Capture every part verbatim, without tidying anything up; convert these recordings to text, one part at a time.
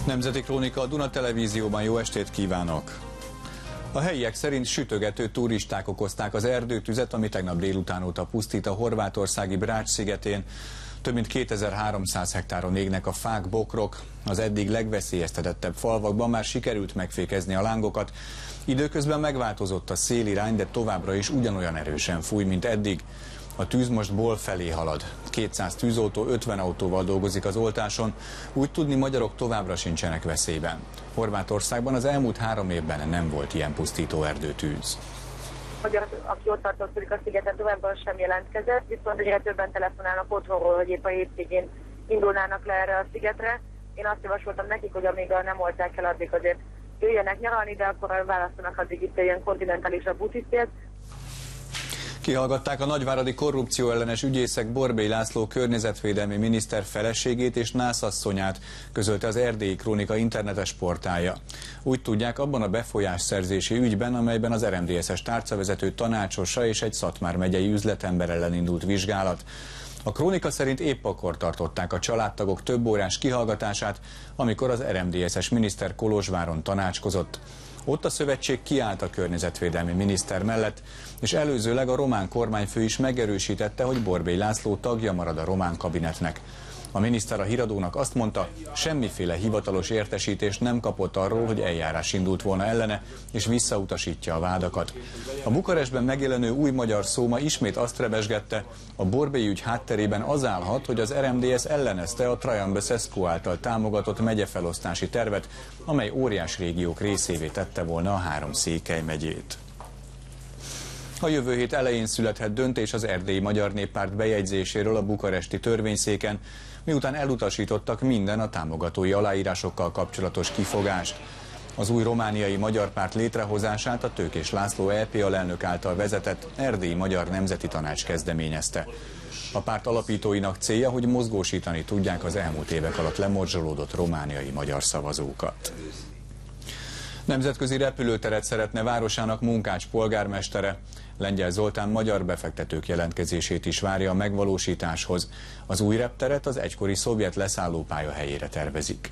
Nemzeti Krónika a Duna Televízióban, jó estét kívánok! A helyiek szerint sütögető turisták okozták az erdőtüzet, ami tegnap délután óta pusztít a horvátországi Brač szigetén. Több mint kétezer-háromszáz hektáron égnek a fák, bokrok. Az eddig legveszélyeztetettebb falvakban már sikerült megfékezni a lángokat. Időközben megváltozott a szélirány, de továbbra is ugyanolyan erősen fúj, mint eddig. A tűz most Bol felé halad. kétszáz tűzautó, ötven autóval dolgozik az oltáson. Úgy tudni, magyarok továbbra sincsenek veszélyben. Horvátországban az elmúlt három évben nem volt ilyen pusztító erdőtűz. Magyar, aki ott tartózkodik a szigeten, továbbban sem jelentkezett, viszont egyre többen telefonálnak otthonról, hogy épp a hétvégén indulnának le erre a szigetre. Én azt javasoltam nekik, hogy amíg nem oltják el, addig azért jöjjenek nyaralni, de akkor választanak addig itt ilyen kontinentálisabb útisztét. Kihallgatták a nagyváradi korrupcióellenes ügyészek Borbély László környezetvédelmi miniszter feleségét és nászasszonyát, közölte az Erdélyi Krónika internetes portálja. Úgy tudják, abban a befolyásszerzési ügyben, amelyben az er em dé es-es tárcavezető tanácsosa és egy Szatmár megyei üzletember ellen indult vizsgálat. A Krónika szerint épp akkor tartották a családtagok több órás kihallgatását, amikor az er em dé es-es miniszter Kolozsváron tanácskozott. Ott a szövetség kiállt a környezetvédelmi miniszter mellett, és előzőleg a román kormányfő is megerősítette, hogy Borbély László tagja marad a román kabinetnek. A miniszter a Híradónak azt mondta, semmiféle hivatalos értesítést nem kapott arról, hogy eljárás indult volna ellene, és visszautasítja a vádakat. A Bukarestben megjelenő új magyar szó ma ismét azt rebesgette, a Borbély ügy hátterében az állhat, hogy az er em dé es ellenezte a Traian Băsescu által támogatott megyefelosztási tervet, amely óriás régiók részévé tette volna a három Székely megyét. A jövő hét elején születhet döntés az Erdélyi Magyar Néppárt bejegyzéséről a bukaresti törvényszéken, miután elutasítottak minden a támogatói aláírásokkal kapcsolatos kifogást. Az új romániai magyar párt létrehozását a Tőkés László é pé alelnök által vezetett Erdélyi Magyar Nemzeti Tanács kezdeményezte. A párt alapítóinak célja, hogy mozgósítani tudják az elmúlt évek alatt lemorzsolódott romániai magyar szavazókat. Nemzetközi repülőteret szeretne városának Munkács polgármestere. Lengyel Zoltán magyar befektetők jelentkezését is várja a megvalósításhoz. Az új repteret az egykori szovjet leszállópálya helyére tervezik.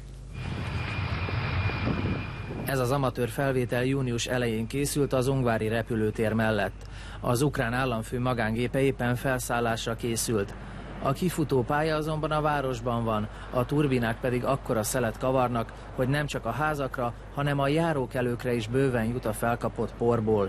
Ez az amatőr felvétel június elején készült az ungvári repülőtér mellett. Az ukrán államfő magángépe éppen felszállásra készült. A kifutó pálya azonban a városban van, a turbinák pedig akkora szelet kavarnak, hogy nem csak a házakra, hanem a járókelőkre is bőven jut a felkapott porból.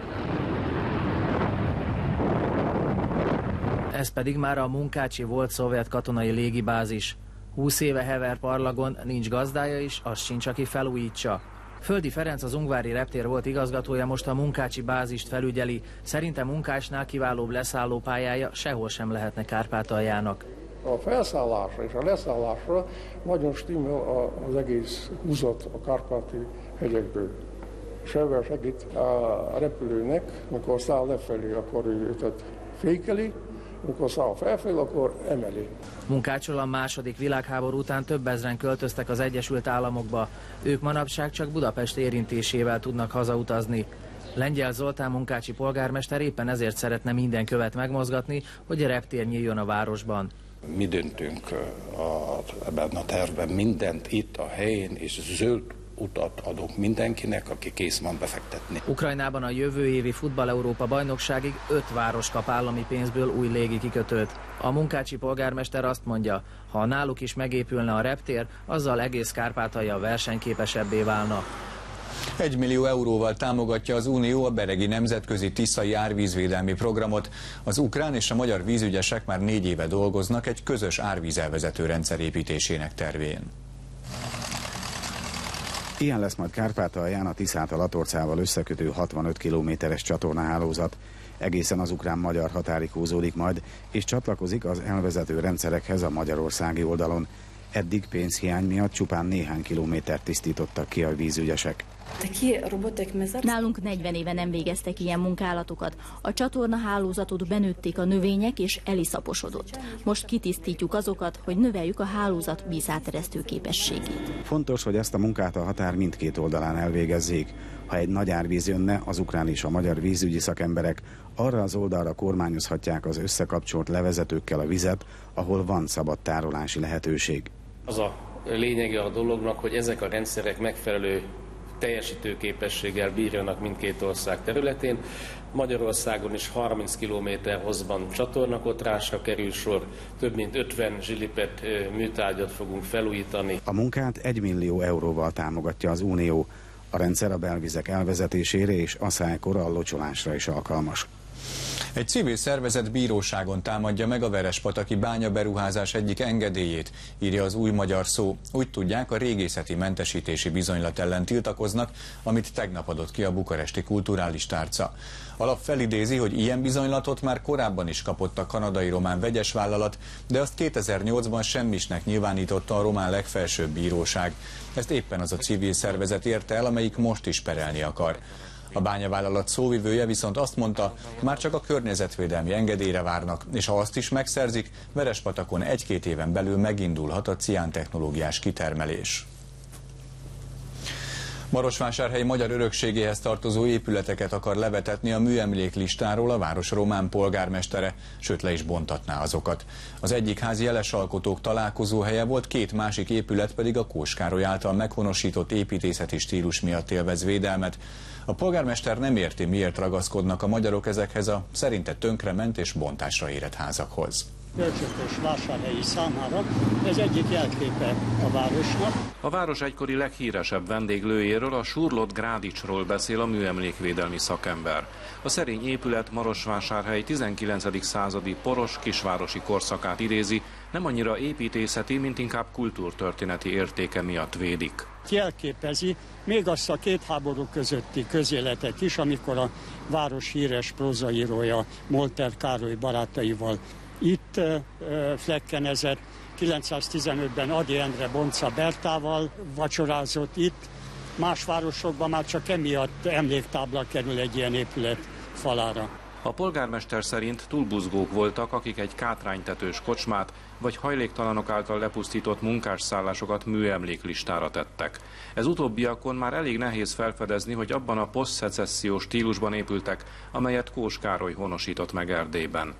Ez pedig már a munkácsi volt szovjet katonai légibázis. húsz éve hever parlagon, nincs gazdája is, az sincs, aki felújítsa. Földi Ferenc, az ungvári reptér volt igazgatója, most a munkácsi bázist felügyeli. Szerintem Munkácsnál kiválóbb leszállópályája sehol sem lehetne Kárpátaljának. A felszállásra és a leszállásra nagyon stimmel az egész húzat a kárpáti hegyekből. És ebben segít a repülőnek, amikor száll lefelé, akkor ő őt fékeli, amikor száll felfelé, akkor emeli. Munkácsról a második világháború után több ezren költöztek az Egyesült Államokba. Ők manapság csak Budapest érintésével tudnak hazautazni. Lengyel Zoltán munkácsi polgármester éppen ezért szeretne minden követ megmozgatni, hogy a reptér nyíljon a városban. Mi döntünk a, ebben a tervben mindent itt a helyén, és zöld utat adunk mindenkinek, aki kész van befektetni. Ukrajnában a jövő évi Futball-Európa bajnokságig öt város kap állami pénzből új légi kikötőt. A munkácsi polgármester azt mondja, ha náluk is megépülne a reptér, azzal egész Kárpátalja versenyképesebbé válna. Egy millió euróval támogatja az Unió a beregi nemzetközi tiszai árvízvédelmi programot. Az ukrán és a magyar vízügyesek már négy éve dolgoznak egy közös árvízelvezető rendszer építésének tervén. Ilyen lesz majd Kárpátalján a Tiszát a Latorcával összekötő hatvanöt kilométeres csatornahálózat. Egészen az ukrán-magyar határig húzódik majd, és csatlakozik az elvezető rendszerekhez a magyarországi oldalon. Eddig pénzhiány miatt csupán néhány kilométert tisztítottak ki a vízügyesek. Nálunk negyven éve nem végeztek ilyen munkálatokat. A csatornahálózatot benőtték a növények, és eliszaposodott. Most kitisztítjuk azokat, hogy növeljük a hálózat vízáteresztő képességét. Fontos, hogy ezt a munkát a határ mindkét oldalán elvégezzék. Ha egy nagy árvíz jönne, az ukrán és a magyar vízügyi szakemberek arra az oldalra kormányozhatják az összekapcsolt levezetőkkel a vizet, ahol van szabad tárolási lehetőség. Az a lényege a dolognak, hogy ezek a rendszerek megfelelő teljesítőképességgel bírjanak mindkét ország területén. Magyarországon is harminc kilométer hosszban csatornakotrásra kerül sor, több mint ötven zsilipet műtárgyat fogunk felújítani. A munkát egy millió euróval támogatja az Unió. A rendszer a belvizek elvezetésére és asszálykor a locsolásra is alkalmas. Egy civil szervezet bíróságon támadja meg a verespataki bányaberuházás egyik engedélyét, írja az Új Magyar Szó. Úgy tudják, a régészeti mentesítési bizonylat ellen tiltakoznak, amit tegnap adott ki a bukaresti kulturális tárca. A lap felidézi, hogy ilyen bizonylatot már korábban is kapott a kanadai-román vegyes vállalat, de azt kétezer-nyolcban semmisnek nyilvánította a román legfelsőbb bíróság. Ezt éppen az a civil szervezet érte el, amelyik most is perelni akar. A bányavállalat szóvivője viszont azt mondta, már csak a környezetvédelmi engedélyre várnak, és ha azt is megszerzik, Verespatakon egy-két éven belül megindulhat a ciántechnológiás kitermelés. Marosvásárhely magyar örökségéhez tartozó épületeket akar levetetni a műemlék listáról a város román polgármestere, sőt le is bontatná azokat. Az egyik ház jelesalkotók találkozóhelye volt, két másik épület pedig a Kós Károly által meghonosított építészeti stílus miatt élvez védelmet. A polgármester nem érti, miért ragaszkodnak a magyarok ezekhez a szerinte tönkrement és bontásra érett házakhoz. Kölcsönös vásárhelyi számára ez egyik jelképe a városnak. A város egykori leghíresebb vendéglőjéről, a Surlott Grádicsról beszél a műemlékvédelmi szakember. A szerény épület Marosvásárhely tizenkilencedik századi poros kisvárosi korszakát idézi, nem annyira építészeti, mint inkább kultúrtörténeti értéke miatt védik. Jelképezi még azt a két háború közötti közéletet is, amikor a város híres prózaírója Molter Károly barátaival itt uh, flekkenezett, kilencszáztizenötben Ady Endre Bonca Bertával vacsorázott itt. Más városokban már csak emiatt emléktábla kerül egy ilyen épület falára. A polgármester szerint túlbuzgók voltak, akik egy kátránytetős kocsmát vagy hajléktalanok által lepusztított munkásszállásokat műemléklistára tettek. Ez utóbbiakon már elég nehéz felfedezni, hogy abban a posztszecessziós stílusban épültek, amelyet Kós Károly honosított meg Erdélyben.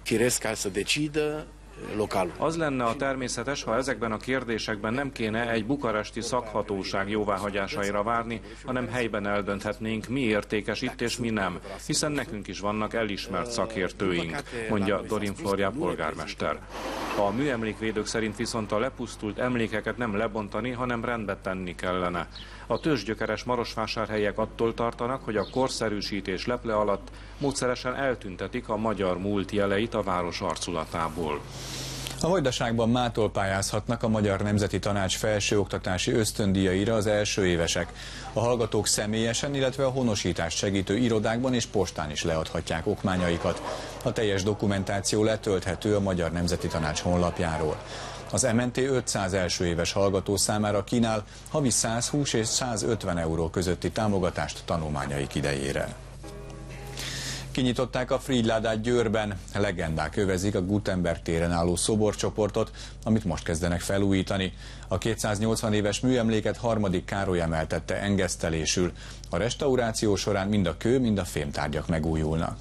Az lenne a természetes, ha ezekben a kérdésekben nem kéne egy bukaresti szakhatóság jóváhagyásaira várni, hanem helyben eldönthetnénk, mi értékes itt és mi nem, hiszen nekünk is vannak elismert szakértőink, mondja Dorin Flóriá polgármester. A műemlékvédők szerint viszont a lepusztult emlékeket nem lebontani, hanem rendbe tenni kellene. A tőzsgyökeres marosvásárhelyek attól tartanak, hogy a korszerűsítés leple alatt módszeresen eltüntetik a magyar múlt jeleit a város arculatából. A Vajdaságban mától pályázhatnak a Magyar Nemzeti Tanács felsőoktatási ösztöndíjaira az első évesek. A hallgatók személyesen, illetve a honosítást segítő irodákban és postán is leadhatják okmányaikat. A teljes dokumentáció letölthető a Magyar Nemzeti Tanács honlapjáról. Az em en té ötszáz első éves hallgató számára kínál havi százhúsz és százötven euró közötti támogatást tanulmányaik idejére. Kinyitották a Frigyládát Győrben, legendák övezik a Gutenberg téren álló szoborcsoportot, amit most kezdenek felújítani. A kétszáznyolcvan éves műemléket harmadik Károly emeltette engesztelésül. A restauráció során mind a kő, mind a fémtárgyak megújulnak.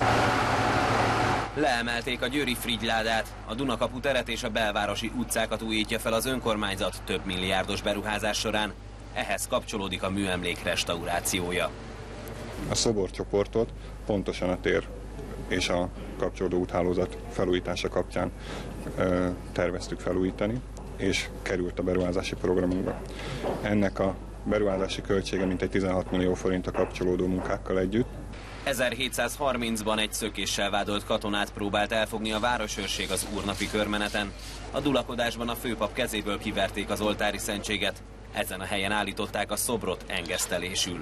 Leemelték a győri Frigyládát, a Dunakapu teret és a belvárosi utcákat újítja fel az önkormányzat több milliárdos beruházás során. Ehhez kapcsolódik a műemlék restaurációja. A szoborcsoportot pontosan a tér és a kapcsolódó úthálózat felújítása kapcsán ö, terveztük felújítani, és került a beruházási programunkba. Ennek a beruházási költsége mintegy tizenhat millió forint a kapcsolódó munkákkal együtt. ezerhétszázharmincban egy szökéssel vádolt katonát próbált elfogni a városőrség az úrnapi körmeneten. A dulakodásban a főpap kezéből kiverték az oltári szentséget. Ezen a helyen állították a szobrot engesztelésül.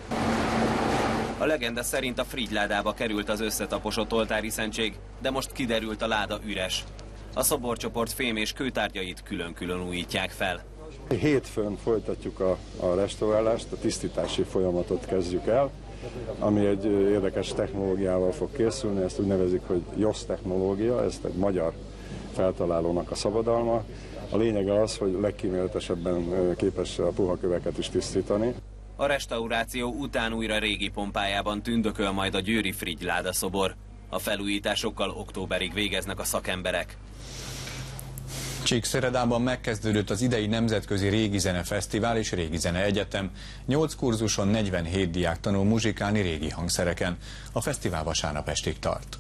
A legenda szerint a Frigyládába került az összetaposott oltári szentség, de most kiderült, a láda üres. A szoborcsoport fém és kőtárgyait külön-külön újítják fel. Hétfőn folytatjuk a, a restaurálást, a tisztítási folyamatot kezdjük el, ami egy érdekes technológiával fog készülni, ezt úgy nevezik, hogy jé o es technológia, ez egy magyar feltalálónak a szabadalma. A lényege az, hogy legkíméletesebben képes a puha köveket is tisztítani. A restauráció után újra régi pompájában tündököl majd a győri Frigyláda szobor. A felújításokkal októberig végeznek a szakemberek. Csíkszeredában megkezdődött az idei Nemzetközi Régi Zene Fesztivál és Régi Zene Egyetem. Nyolc kurzuson negyvenhét diák tanul muzsikálni régi hangszereken. A fesztivál vasárnap estig tart.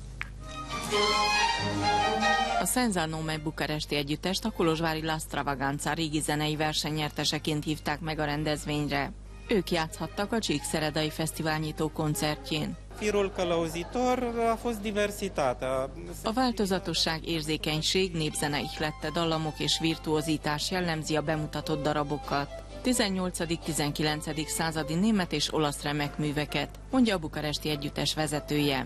A Senza Nome bukaresti együttest a kolozsvári La Stravaganza régi zenei versenynyerteseként hívták meg a rendezvényre. Ők játszhattak a Csíkszeredai Fesztivál nyitó koncertjén. A változatosság, érzékenység, népzene ihlette dallamok és virtuózitás jellemzi a bemutatott darabokat. tizennyolcadik-tizenkilencedik századi német és olasz remekműveket, mondja a bukaresti együttes vezetője.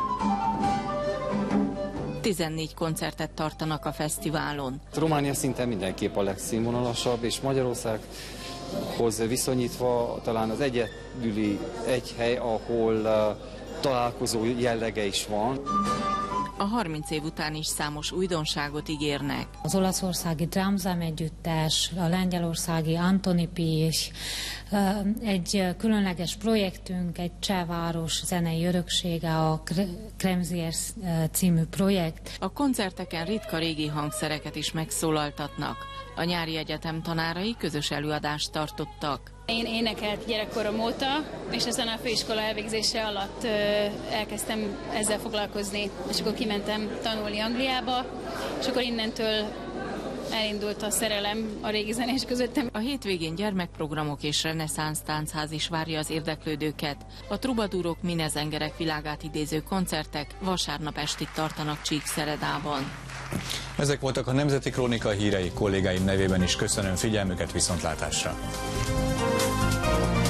tizennégy koncertet tartanak a fesztiválon. Románia szinte mindenképp a legszínvonalasabb, és Magyarországhoz viszonyítva talán az egyedüli egy hely, ahol uh, találkozó jellege is van. A harminc év után is számos újdonságot ígérnek. Az olaszországi Drámzám együttes, a lengyelországi Antonipi és egy különleges projektünk, egy csehváros zenei öröksége, a Kremziers című projekt. A koncerteken ritka régi hangszereket is megszólaltatnak. A nyári egyetem tanárai közös előadást tartottak. Én énekelt gyerekkorom óta, és ezen a főiskola elvégzése alatt ö, elkezdtem ezzel foglalkozni, és akkor kimentem tanulni Angliába, és akkor innentől elindult a szerelem a régi zenés közöttem. A hétvégén gyermekprogramok és reneszánsz táncház is várja az érdeklődőket. A trubadúrok, minezengerek világát idéző koncertek vasárnap estig tartanak Csíkszeredában. Ezek voltak a Nemzeti Krónika hírei, kollégáim nevében is köszönöm figyelmüket, viszontlátásra!